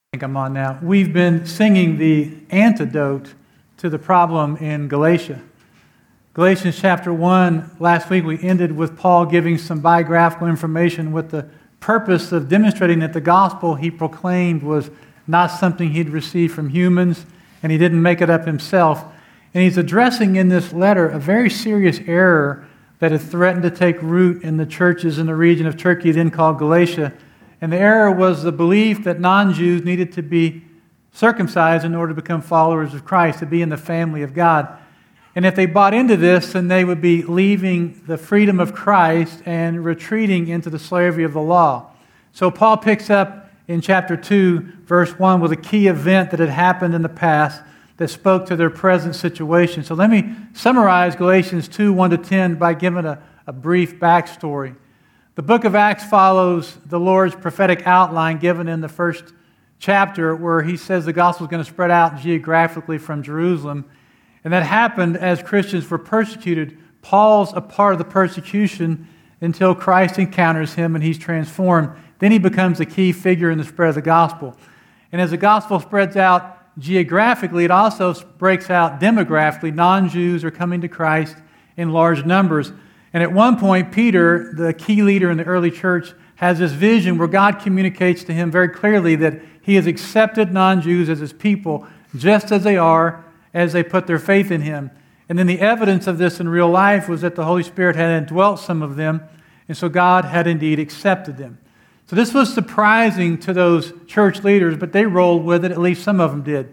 I think I'm on now. We've been singing the antidote to the problem in Galatia. Galatians chapter 1, last week we ended with Paul giving some biographical information with the purpose of demonstrating that the gospel he proclaimed was not something he'd received from humans, and he didn't make it up himself. And he's addressing in this letter a very serious error that had threatened to take root in the churches in the region of Turkey then called Galatia. And the error was the belief that non-Jews needed to be circumcised in order to become followers of Christ, to be in the family of God. And if they bought into this, then they would be leaving the freedom of Christ and retreating into the slavery of the law. So Paul picks up in chapter 2, verse 1, with a key event that had happened in the past that spoke to their present situation. So let me summarize Galatians 2, 1 to 10 by giving a brief backstory. The book of Acts follows the Lord's prophetic outline given in the first chapter where he says the gospel is going to spread out geographically from Jerusalem. And that happened as Christians were persecuted. Paul's a part of the persecution until Christ encounters him and he's transformed. Then he becomes a key figure in the spread of the gospel. And as the gospel spreads out geographically, it also breaks out demographically. Non-Jews are coming to Christ in large numbers. And at one point, Peter, the key leader in the early church, has this vision where God communicates to him very clearly that he has accepted non-Jews as his people just as they are, as they put their faith in him. And then the evidence of this in real life was that the Holy Spirit had indwelt some of them, and so God had indeed accepted them. So this was surprising to those church leaders, but they rolled with it, at least some of them did.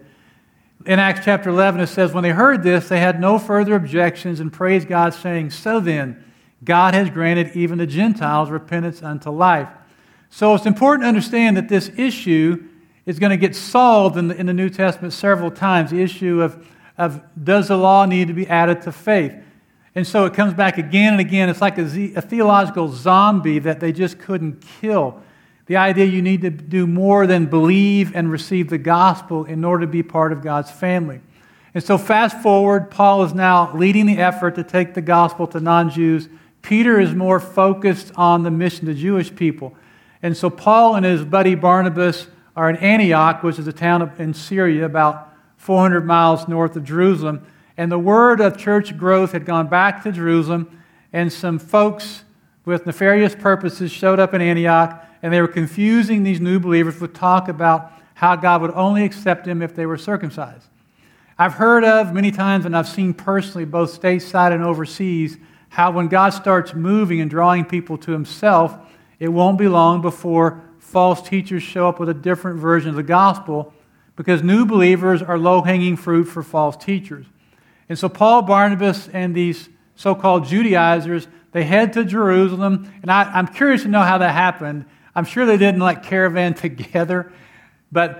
In Acts chapter 11, it says, when they heard this, they had no further objections and praised God, saying, so then, God has granted even the Gentiles repentance unto life. So it's important to understand that this issue is going to get solved in the New Testament several times. The issue of does the law need to be added to faith? And so it comes back again and again. It's like a theological zombie that they just couldn't kill. The idea you need to do more than believe and receive the gospel in order to be part of God's family. And so fast forward, Paul is now leading the effort to take the gospel to non-Jews. Peter is more focused on the mission to Jewish people. And so Paul and his buddy Barnabas are in Antioch, which is a town in Syria about 400 miles north of Jerusalem. And the word of church growth had gone back to Jerusalem, and some folks with nefarious purposes showed up in Antioch, and they were confusing these new believers with talk about how God would only accept them if they were circumcised. I've heard of many times, and I've seen personally, both stateside and overseas, how when God starts moving and drawing people to himself, it won't be long before false teachers show up with a different version of the gospel, because new believers are low-hanging fruit for false teachers. And so Paul, Barnabas, and these so-called Judaizers, they head to Jerusalem, and I'm curious to know how that happened. I'm sure they didn't caravan together, but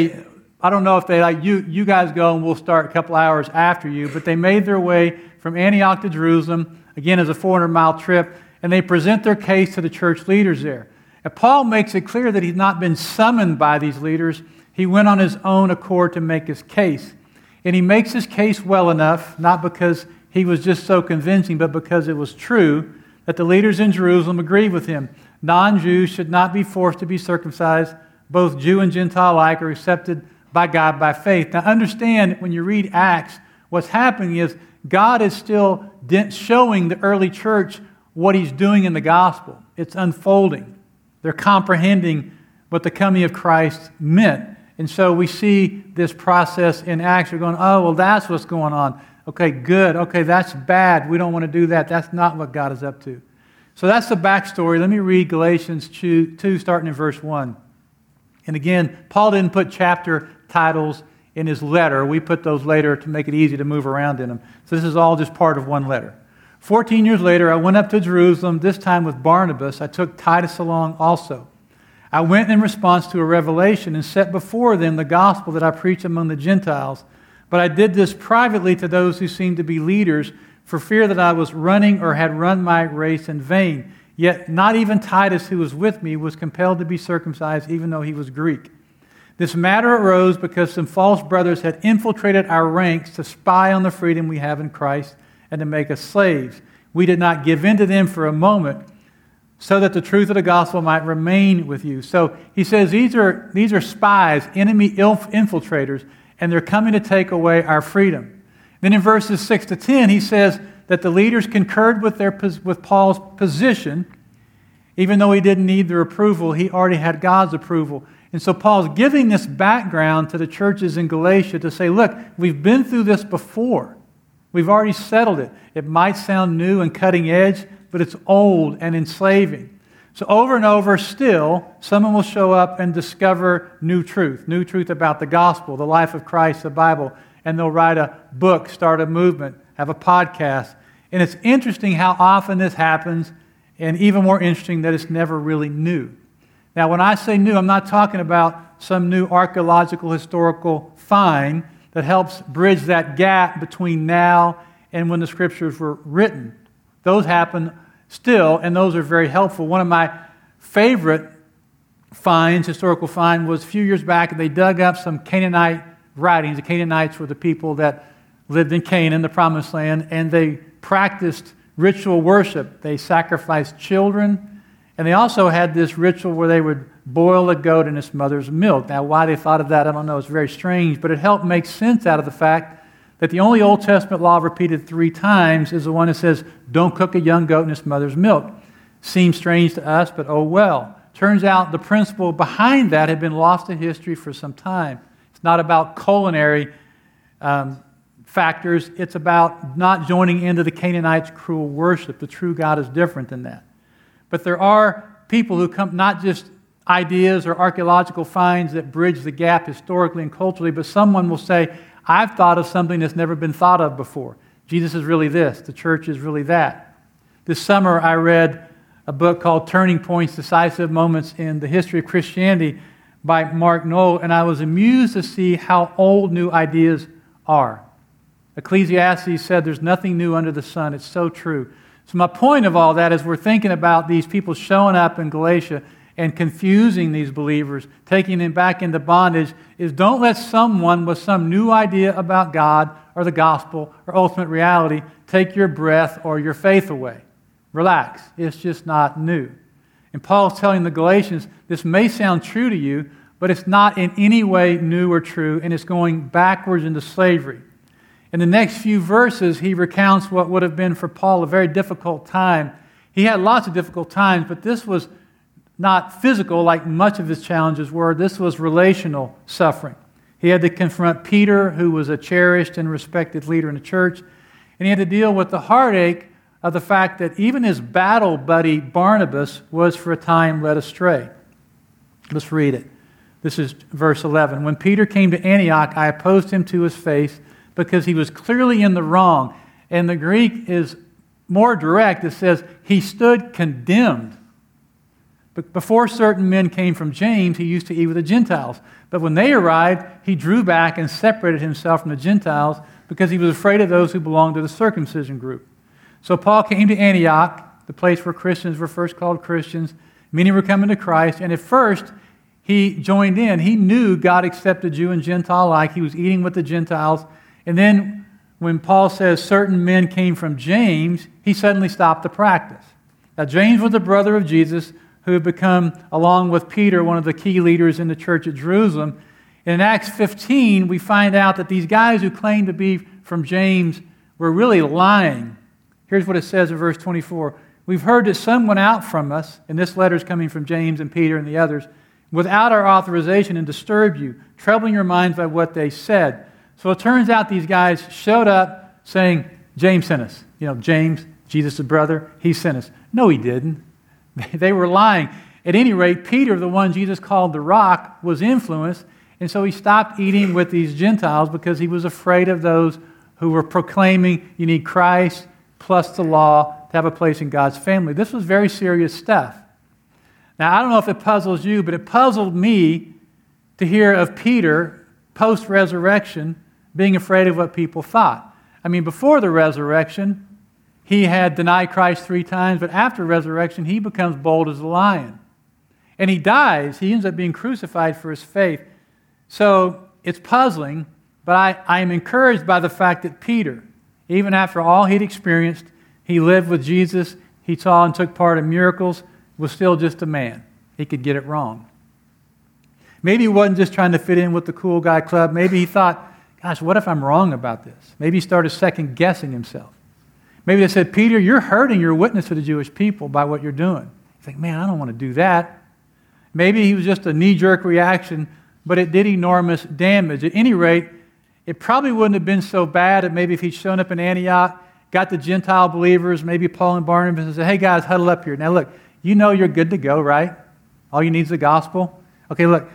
I don't know if they you guys go and we'll start a couple hours after you, but they made their way from Antioch to Jerusalem, again as a 400-mile trip, and they present their case to the church leaders there. And Paul makes it clear that he's not been summoned by these leaders. He went on his own accord to make his case. And he makes his case well enough, not because he was just so convincing, but because it was true that the leaders in Jerusalem agreed with him. Non-Jews should not be forced to be circumcised. Both Jew and Gentile alike are accepted by God by faith. Now understand, when you read Acts, what's happening is God is still showing the early church what he's doing in the gospel. It's unfolding. They're comprehending what the coming of Christ meant. And so we see this process in Acts. We're going, oh, well, that's what's going on. Okay, good. Okay, that's bad. We don't want to do that. That's not what God is up to. So that's the backstory. Let me read Galatians 2, starting in verse 1. And again, Paul didn't put chapter titles in his letter. We put those later to make it easy to move around in them. So this is all just part of one letter. 14 years later, I went up to Jerusalem, this time with Barnabas. I took Titus along also. I went in response to a revelation and set before them the gospel that I preach among the Gentiles. But I did this privately to those who seemed to be leaders, for fear that I was running or had run my race in vain. Yet not even Titus, who was with me, was compelled to be circumcised, even though he was Greek. This matter arose because some false brothers had infiltrated our ranks to spy on the freedom we have in Christ and to make us slaves. We did not give in to them for a moment, so that the truth of the gospel might remain with you. So he says these are spies, enemy infiltrators, and they're coming to take away our freedom. Then in verses 6 to 10, he says that the leaders concurred with Paul's position. Even though he didn't need their approval, he already had God's approval. And so Paul's giving this background to the churches in Galatia to say, look, we've been through this before. We've already settled it. It might sound new and cutting edge, but it's old and enslaving. So over and over still, someone will show up and discover new truth about the gospel, the life of Christ, the Bible, and they'll write a book, start a movement, have a podcast. And it's interesting how often this happens, and even more interesting that it's never really new. Now, when I say new, I'm not talking about some new archaeological historical find that helps bridge that gap between now and when the scriptures were written. Those happen still, and those are very helpful. One of my favorite finds, historical find, was a few years back. They dug up some Canaanite writings. The Canaanites were the people that lived in Canaan, the Promised Land, and they practiced ritual worship. They sacrificed children, and they also had this ritual where they would boil a goat in its mother's milk. Now, why they thought of that, I don't know. It's very strange, but it helped make sense out of the fact that the only Old Testament law repeated 3 times is the one that says, don't cook a young goat in its mother's milk. Seems strange to us, but oh well. Turns out the principle behind that had been lost to history for some time. It's not about culinary factors. It's about not joining into the Canaanites' cruel worship. The true God is different than that. But there are people who come, not just ideas or archaeological finds that bridge the gap historically and culturally, but someone will say, I've thought of something that's never been thought of before. Jesus is really this. The church is really that. This summer I read a book called Turning Points, Decisive Moments in the History of Christianity by Mark Noll, and I was amused to see how old new ideas are. Ecclesiastes said there's nothing new under the sun. It's so true. So my point of all that is we're thinking about these people showing up in Galatia and confusing these believers, taking them back into bondage, is don't let someone with some new idea about God or the gospel or ultimate reality take your breath or your faith away. Relax. It's just not new. And Paul's telling the Galatians, this may sound true to you, but it's not in any way new or true, and it's going backwards into slavery. In the next few verses, he recounts what would have been for Paul a very difficult time. He had lots of difficult times, but this was not physical like much of his challenges were. This was relational suffering. He had to confront Peter, who was a cherished and respected leader in the church, and he had to deal with the heartache of the fact that even his battle buddy Barnabas was for a time led astray. Let's read it. This is verse 11. When Peter came to Antioch, I opposed him to his face because he was clearly in the wrong. And the Greek is more direct. It says, he stood condemned. But before certain men came from James, he used to eat with the Gentiles. But when they arrived, he drew back and separated himself from the Gentiles because he was afraid of those who belonged to the circumcision group. So Paul came to Antioch, the place where Christians were first called Christians. Many were coming to Christ. And at first, he joined in. He knew God accepted Jew and Gentile alike. He was eating with the Gentiles. And then when Paul says certain men came from James, he suddenly stopped the practice. Now, James was the brother of Jesus who had become, along with Peter, one of the key leaders in the church at Jerusalem. And in Acts 15, we find out that these guys who claimed to be from James were really lying. Here's what it says in verse 24. We've heard that some went out from us, and this letter is coming from James and Peter and the others, without our authorization and disturbed you, troubling your minds by what they said. So it turns out these guys showed up saying, James sent us. You know, James, Jesus' brother, he sent us. No, he didn't. They were lying. At any rate, Peter, the one Jesus called the rock, was influenced, and so he stopped eating with these Gentiles because he was afraid of those who were proclaiming you need Christ plus the law to have a place in God's family. This was very serious stuff. Now, I don't know if it puzzles you, but it puzzled me to hear of Peter, post-resurrection, being afraid of what people thought. I mean, before the resurrection, he had denied Christ 3 times, but after resurrection, he becomes bold as a lion. And he dies. He ends up being crucified for his faith. So it's puzzling, but I am encouraged by the fact that Peter, even after all he'd experienced, he lived with Jesus, he saw and took part in miracles, was still just a man. He could get it wrong. Maybe he wasn't just trying to fit in with the cool guy club. Maybe he thought, gosh, what if I'm wrong about this? Maybe he started second guessing himself. Maybe they said, Peter, you're hurting your witness to the Jewish people by what you're doing. You think, man, I don't want to do that. Maybe he was just a knee-jerk reaction, but it did enormous damage. At any rate, it probably wouldn't have been so bad maybe if he'd shown up in Antioch, got the Gentile believers, maybe Paul and Barnabas, and said, hey guys, huddle up here. Now look, you know you're good to go, right? All you need is the gospel. Okay, look,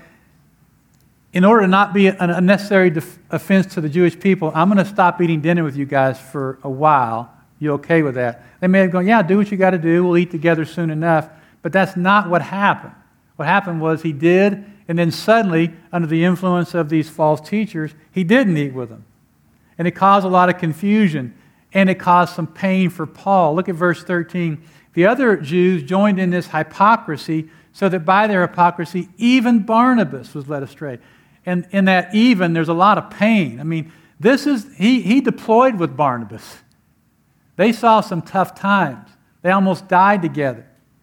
in order to not be an unnecessary offense to the Jewish people, I'm going to stop eating dinner with you guys for a while. You okay with that? They may have gone, yeah, do what you got to do. We'll eat together soon enough. But that's not what happened. What happened was he did, and then suddenly, under the influence of these false teachers, he didn't eat with them. And it caused a lot of confusion, and it caused some pain for Paul. Look at verse 13. The other Jews joined in this hypocrisy, so that by their hypocrisy, even Barnabas was led astray. And in that even, there's a lot of pain. I mean, he deployed with Barnabas. They saw some tough times. They almost died together.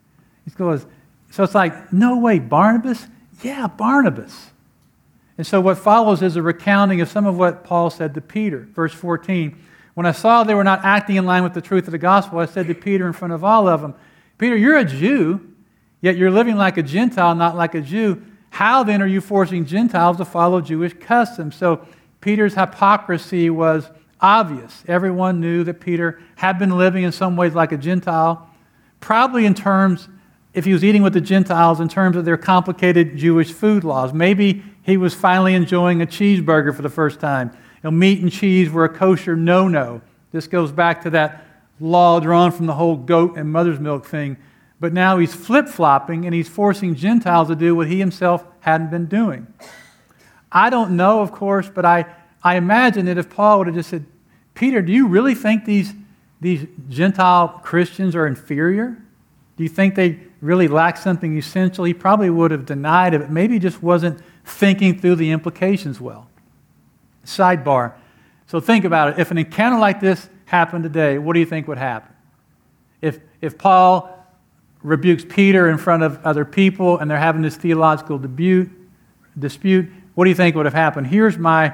So it's like, no way, Barnabas? Yeah, Barnabas. And so what follows is a recounting of some of what Paul said to Peter. Verse 14, when I saw they were not acting in line with the truth of the gospel, I said to Peter in front of all of them, Peter, you're a Jew, yet you're living like a Gentile, not like a Jew. How then are you forcing Gentiles to follow Jewish customs? So Peter's hypocrisy was obvious. Everyone knew that Peter had been living in some ways like a Gentile, probably in terms, if he was eating with the Gentiles, in terms of their complicated Jewish food laws. Maybe he was finally enjoying a cheeseburger for the first time. Meat and cheese were a kosher no-no. This goes back to that law drawn from the whole goat and mother's milk thing. But now he's flip-flopping and he's forcing Gentiles to do what he himself hadn't been doing. I don't know, of course, but I imagine that if Paul would have just said, Peter, do you really think these Gentile Christians are inferior? Do you think they really lack something essential? He probably would have denied it, but maybe he just wasn't thinking through the implications well. Sidebar. So think about it. If an encounter like this happened today, what do you think would happen? If Paul rebukes Peter in front of other people and they're having this theological dispute, what do you think would have happened? Here's my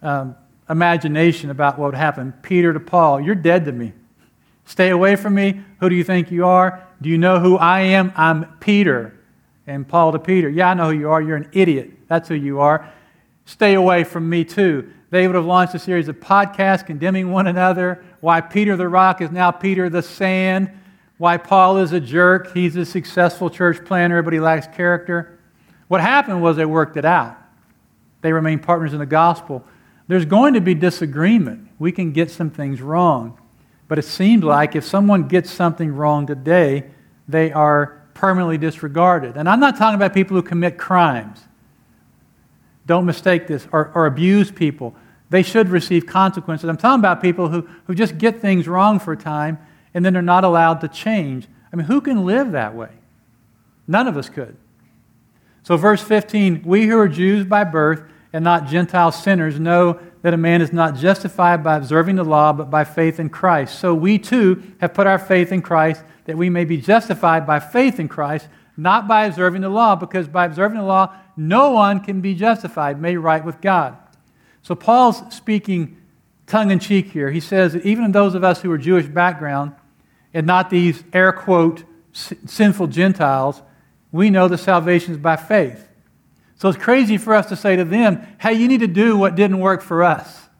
imagination about what would happen. Peter to Paul, you're dead to me. Stay away from me. Who do you think you are? Do you know who I am? I'm Peter. And Paul to Peter, yeah, I know who you are. You're an idiot. That's who you are. Stay away from me too. They would have launched a series of podcasts condemning one another. Why Peter the rock is now Peter the sand. Why Paul is a jerk. He's a successful church planner, but he lacks character. What happened was they worked it out. They remained partners in the gospel. There's going to be disagreement. We can get some things wrong. But it seems like if someone gets something wrong today, they are permanently disregarded. And I'm not talking about people who commit crimes. Don't mistake this, or abuse people. They should receive consequences. I'm talking about people who just get things wrong for a time and then they're not allowed to change. I mean, who can live that way? None of us could. So verse 15, we who are Jews by birth and not Gentile sinners know that a man is not justified by observing the law, but by faith in Christ. So we too have put our faith in Christ, that we may be justified by faith in Christ, not by observing the law, because by observing the law, no one can be justified, made right with God. So Paul's speaking tongue-in-cheek here. He says that even those of us who are Jewish background, and not these air quote sinful Gentiles, we know that salvation is by faith. So it's crazy for us to say to them, hey, you need to do what didn't work for us.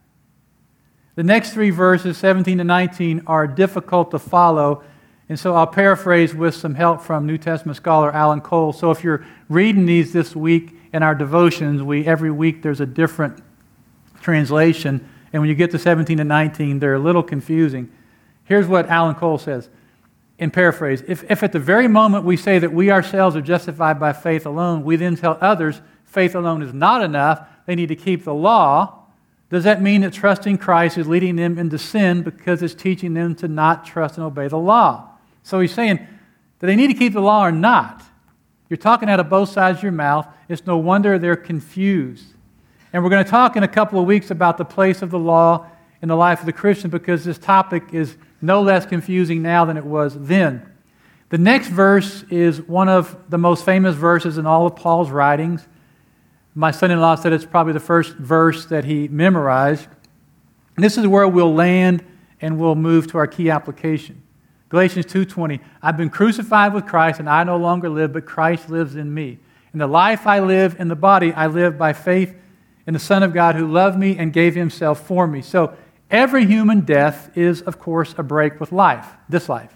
The next three verses, 17 to 19, are difficult to follow. And so I'll paraphrase with some help from New Testament scholar Alan Cole. So if you're reading these this week in our devotions, every week there's a different translation. And when you get to 17 to 19, they're a little confusing. Here's what Alan Cole says. In paraphrase, if at the very moment we say that we ourselves are justified by faith alone, we then tell others faith alone is not enough, they need to keep the law, does that mean that trusting Christ is leading them into sin because it's teaching them to not trust and obey the law? So he's saying, do they need to keep the law or not? You're talking out of both sides of your mouth. It's no wonder they're confused. And we're going to talk in a couple of weeks about the place of the law in the life of the Christian, because this topic is no less confusing now than it was then. The next verse is one of the most famous verses in all of Paul's writings. My son-in-law said it's probably the first verse that he memorized. And this is where we'll land and we'll move to our key application. Galatians 2:20, I've been crucified with Christ, and I no longer live, but Christ lives in me. In the life I live in the body, I live by faith in the Son of God who loved me and gave himself for me. So every human death is, of course, a break with life, this life.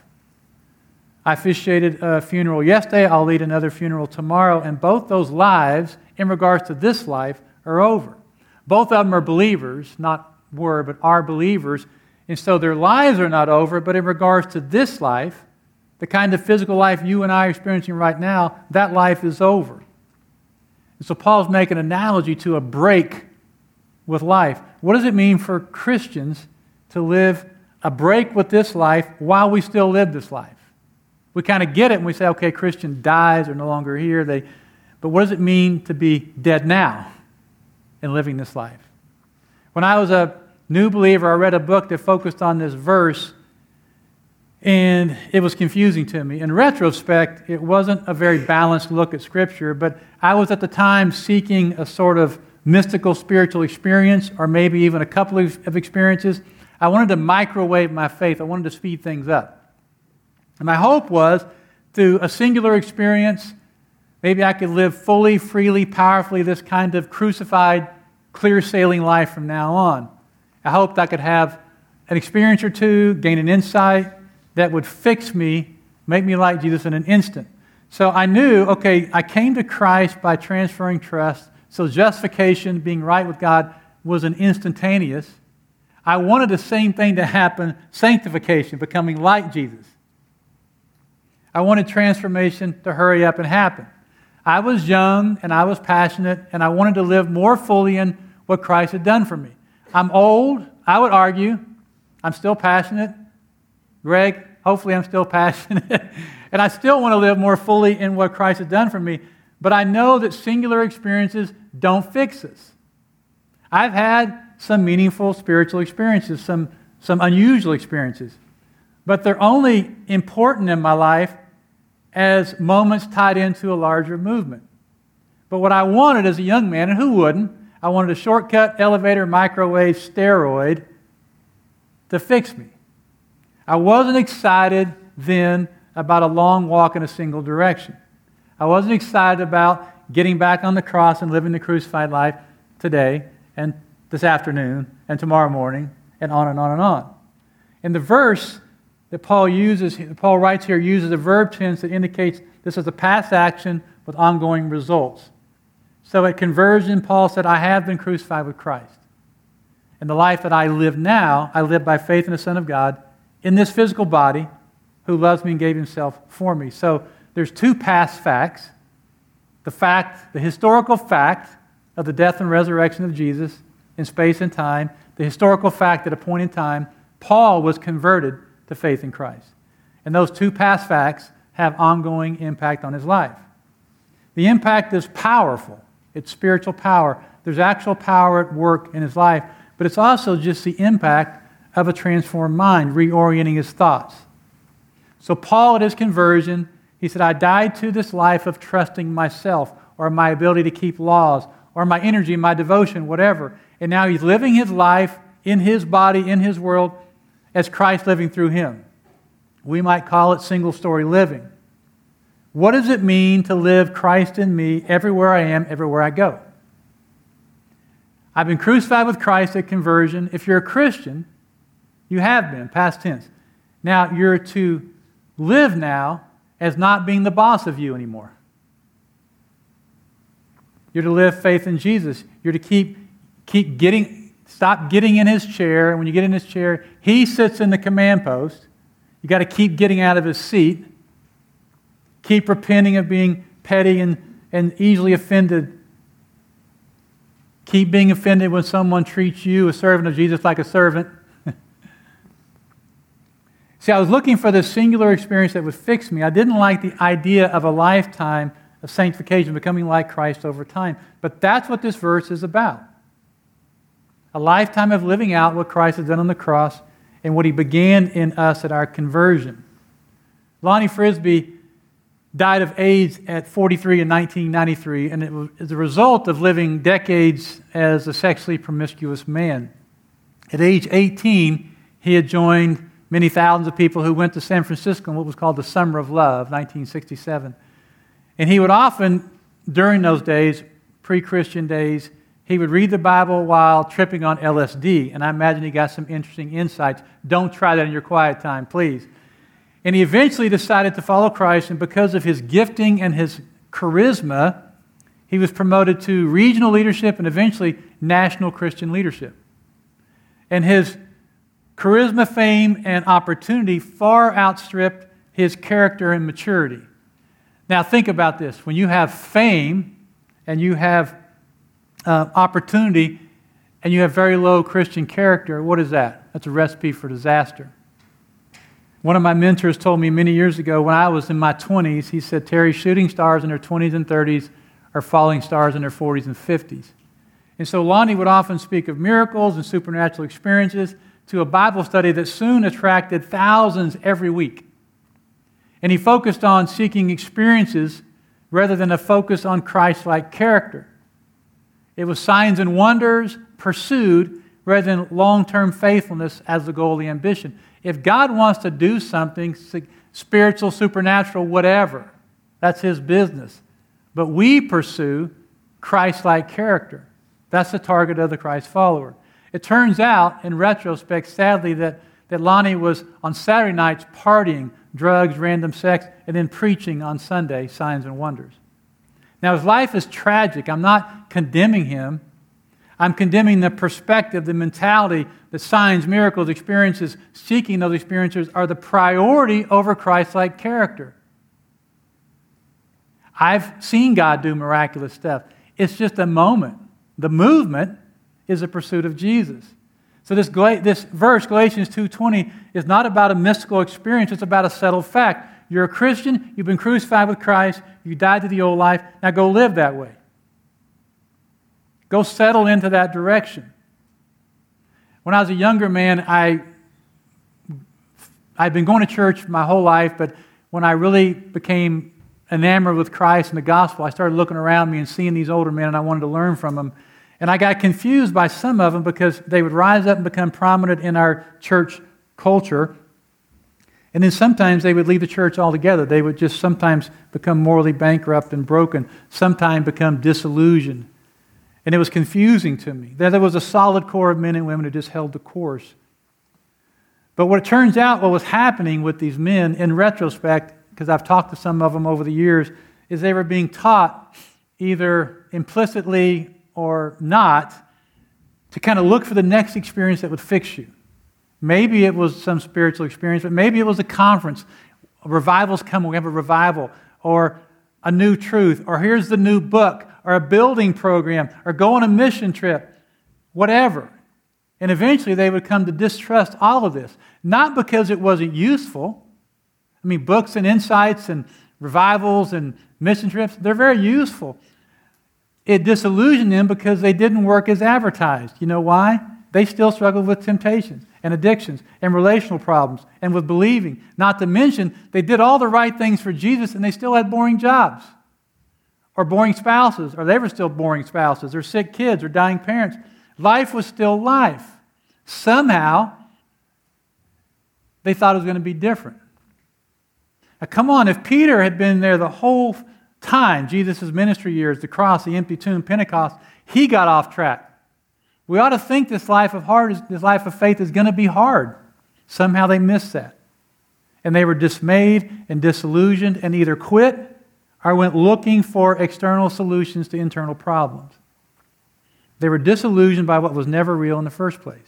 I officiated a funeral yesterday. I'll lead another funeral tomorrow, and both those lives, in regards to this life, are over. Both of them are believers, not were, but are believers. And so their lives are not over, but in regards to this life, the kind of physical life you and I are experiencing right now, that life is over. And so Paul's making an analogy to a break with life. What does it mean for Christians to live a break with this life while we still live this life? We kind of get it and we say, okay, Christian dies, they're no longer here. But what does it mean to be dead now and living this life? When I was a new believer, I read a book that focused on this verse, and it was confusing to me. In retrospect, it wasn't a very balanced look at Scripture, but I was at the time seeking a sort of mystical spiritual experience, or maybe even a couple of experiences. I wanted to microwave my faith. I wanted to speed things up. And my hope was, through a singular experience, maybe I could live fully, freely, powerfully this kind of crucified, clear-sailing life from now on. I hoped I could have an experience or two, gain an insight that would fix me, make me like Jesus in an instant. So I knew, okay, I came to Christ by transferring trust, so justification, being right with God, was an instantaneous. I wanted the same thing to happen, sanctification, becoming like Jesus. I wanted transformation to hurry up and happen. I was young and I was passionate, and I wanted to live more fully in what Christ had done for me. I'm old, I would argue. I'm still passionate. Greg, hopefully I'm still passionate. And I still want to live more fully in what Christ has done for me. But I know that singular experiences don't fix us. I've had some meaningful spiritual experiences, some unusual experiences. But they're only important in my life as moments tied into a larger movement. But what I wanted as a young man, and who wouldn't, I wanted a shortcut, elevator, microwave, steroid to fix me. I wasn't excited then about a long walk in a single direction. I wasn't excited about getting back on the cross and living the crucified life today and this afternoon and tomorrow morning and on and on and on. In the verse that Paul writes here, uses a verb tense that indicates this is a past action with ongoing results. So at conversion, Paul said, I have been crucified with Christ. And the life that I live now, I live by faith in the Son of God in this physical body who loves me and gave himself for me. So there's two past facts. The historical fact of the death and resurrection of Jesus in space and time, the historical fact at a point in time, Paul was converted to faith in Christ. And those two past facts have ongoing impact on his life. The impact is powerful. It's spiritual power. There's actual power at work in his life, but it's also just the impact of a transformed mind, reorienting his thoughts. So Paul, at his conversion, he said, I died to this life of trusting myself or my ability to keep laws or my energy, my devotion, whatever. And now he's living his life in his body, in his world, as Christ living through him. We might call it single-story living. What does it mean to live Christ in me everywhere I am, everywhere I go? I've been crucified with Christ at conversion. If you're a Christian, you have been, past tense. Now, you're to live now as not being the boss of you anymore. You're to live faith in Jesus. You're to stop getting in his chair. And when you get in his chair, he sits in the command post. You got to keep getting out of his seat. Keep repenting of being petty and easily offended. Keep being offended when someone treats you, a servant of Jesus, like a servant. See, I was looking for this singular experience that would fix me. I didn't like the idea of a lifetime of sanctification, becoming like Christ over time. But that's what this verse is about. A lifetime of living out what Christ has done on the cross and what he began in us at our conversion. Lonnie Frisbee died of AIDS at 43 in 1993, and it was as a result of living decades as a sexually promiscuous man. At age 18, he had joined many thousands of people who went to San Francisco in what was called the Summer of Love, 1967. And he would often, during those days, pre-Christian days, he would read the Bible while tripping on LSD, and I imagine he got some interesting insights. Don't try that in your quiet time, please. And he eventually decided to follow Christ, and because of his gifting and his charisma, he was promoted to regional leadership and eventually national Christian leadership. And his charisma, fame, and opportunity far outstripped his character and maturity. Now think about this. When you have fame and you have opportunity and you have very low Christian character, what is that? That's a recipe for disaster. One of my mentors told me many years ago when I was in my 20s, he said, Terry, shooting stars in their 20s and 30s are falling stars in their 40s and 50s. And so Lonnie would often speak of miracles and supernatural experiences to a Bible study that soon attracted thousands every week. And he focused on seeking experiences rather than a focus on Christ-like character. It was signs and wonders pursued rather than long-term faithfulness as the goal, the ambition. If God wants to do something, spiritual, supernatural, whatever, that's His business. But we pursue Christ-like character. That's the target of the Christ follower. It turns out, in retrospect, sadly, that Lonnie was on Saturday nights partying, drugs, random sex, and then preaching on Sunday, signs and wonders. Now, his life is tragic. I'm not condemning him. I'm condemning the perspective, the mentality that signs, miracles, experiences, seeking those experiences are the priority over Christ-like character. I've seen God do miraculous stuff. It's just a moment. The movement is a pursuit of Jesus. So this verse, Galatians 2:20, is not about a mystical experience. It's about a settled fact. You're a Christian. You've been crucified with Christ. You died to the old life. Now go live that way. Go settle into that direction. When I was a younger man, I'd been going to church my whole life, but when I really became enamored with Christ and the gospel, I started looking around me and seeing these older men, and I wanted to learn from them. And I got confused by some of them because they would rise up and become prominent in our church culture. And then sometimes they would leave the church altogether. They would just sometimes become morally bankrupt and broken, sometimes become disillusioned. And it was confusing to me. There was a solid core of men and women who just held the course. But what it turns out, what was happening with these men, in retrospect, because I've talked to some of them over the years, is they were being taught either implicitly or not to kind of look for the next experience that would fix you. Maybe it was some spiritual experience, but maybe it was a conference. Revivals come, we have a revival, or a new truth, or here's the new book, or a building program, or go on a mission trip, whatever. And eventually they would come to distrust all of this. Not because it wasn't useful. I mean, books and insights and revivals and mission trips, they're very useful. It disillusioned them because they didn't work as advertised. You know why? They still struggled with temptations and addictions and relational problems and with believing. Not to mention, they did all the right things for Jesus and they still had boring jobs or boring spouses, or they were still boring spouses, or sick kids, or dying parents. Life was still life. Somehow, they thought it was going to be different. Now, come on, if Peter had been there the whole time, Jesus' ministry years, the cross, the empty tomb, Pentecost, he got off track. We ought to think this life of faith is going to be hard. Somehow they missed that. And they were dismayed and disillusioned and either quit or went looking for external solutions to internal problems. They were disillusioned by what was never real in the first place.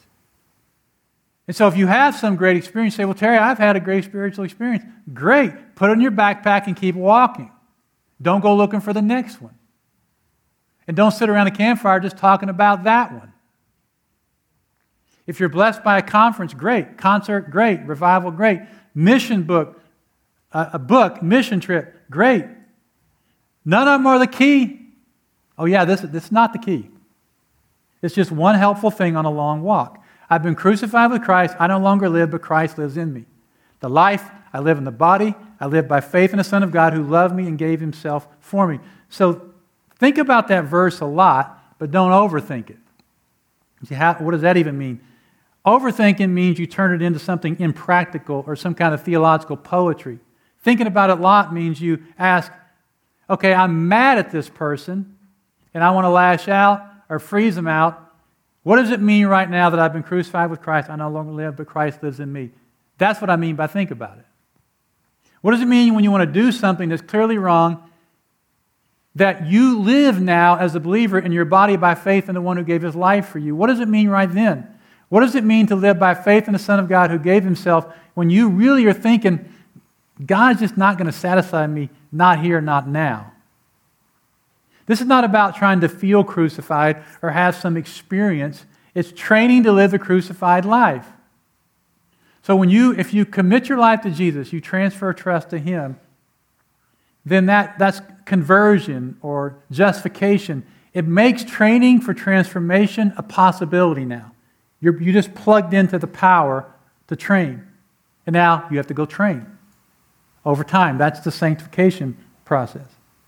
And so if you have some great experience, say, well, Terry, I've had a great spiritual experience. Great. Put it in your backpack and keep walking. Don't go looking for the next one. And don't sit around a campfire just talking about that one. If you're blessed by a conference, great. Concert, great. Revival, great. Mission book, a book, mission trip, great. None of them are the key. Oh yeah, this is not the key. It's just one helpful thing on a long walk. I've been crucified with Christ. I no longer live, but Christ lives in me. The life I live in the body, I live by faith in the Son of God who loved me and gave himself for me. So think about that verse a lot, but don't overthink it. See, what does that even mean? Overthinking means you turn it into something impractical or some kind of theological poetry. Thinking about it a lot means you ask, okay, I'm mad at this person, and I want to lash out or freeze them out. What does it mean right now that I've been crucified with Christ? I no longer live, but Christ lives in me. That's what I mean by think about it. What does it mean when you want to do something that's clearly wrong, that you live now as a believer in your body by faith in the one who gave his life for you? What does it mean right then? What does it mean to live by faith in the Son of God who gave himself when you really are thinking, God's just not going to satisfy me, not here, not now? This is not about trying to feel crucified or have some experience. It's training to live the crucified life. So if you commit your life to Jesus, you transfer trust to him, then that's conversion or justification. It makes training for transformation a possibility now. You just plugged into the power to train. And now you have to go train over time. That's the sanctification process.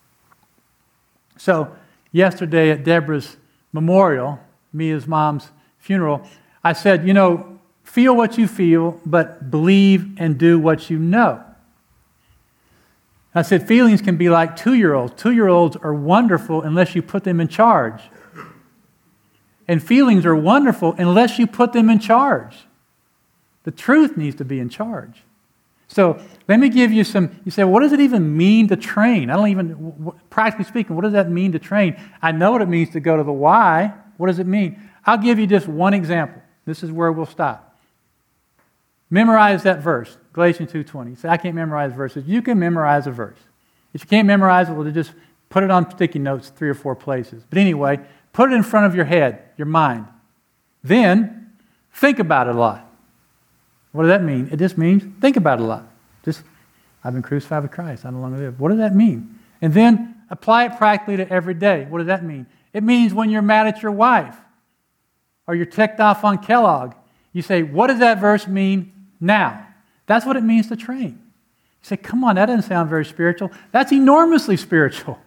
So yesterday at Deborah's memorial, Mia's mom's funeral, I said, feel what you feel, but believe and do what you know. I said feelings can be like 2-year-olds. 2-year-olds are wonderful unless you put them in charge. And feelings are wonderful unless you put them in charge. The truth needs to be in charge. So let me give you some, you say, what does it even mean to train? Practically speaking, what does that mean to train? I know what it means to go to the why. What does it mean? I'll give you just one example. This is where we'll stop. Memorize that verse, Galatians 2:20. You say, I can't memorize verses. You can memorize a verse. If you can't memorize it, well, just put it on sticky notes 3 or 4 places. But anyway, put it in front of your head, your mind. Then, think about it a lot. What does that mean? It just means think about it a lot. I've been crucified with Christ. I no longer live. What does that mean? And then apply it practically to every day. What does that mean? It means when you're mad at your wife or you're ticked off on Kellogg, you say, what does that verse mean now? That's what it means to train. You say, come on, that doesn't sound very spiritual. That's enormously spiritual.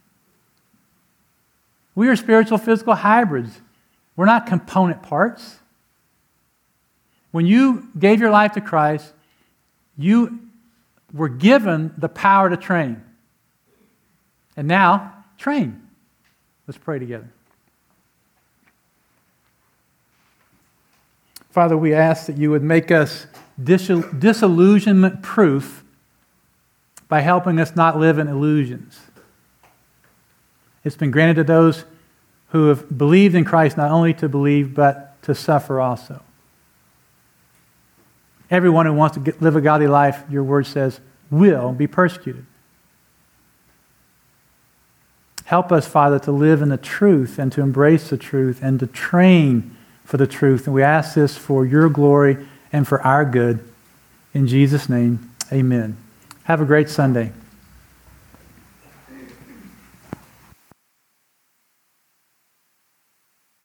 We are spiritual physical hybrids. We're not component parts. When you gave your life to Christ, you were given the power to train. And now, train. Let's pray together. Father, we ask that you would make us disillusionment proof by helping us not live in illusions. It's been granted to those who have believed in Christ not only to believe, but to suffer also. Everyone who wants to live a godly life, your word says, will be persecuted. Help us, Father, to live in the truth and to embrace the truth and to train for the truth. And we ask this for your glory and for our good. In Jesus' name, amen. Have a great Sunday.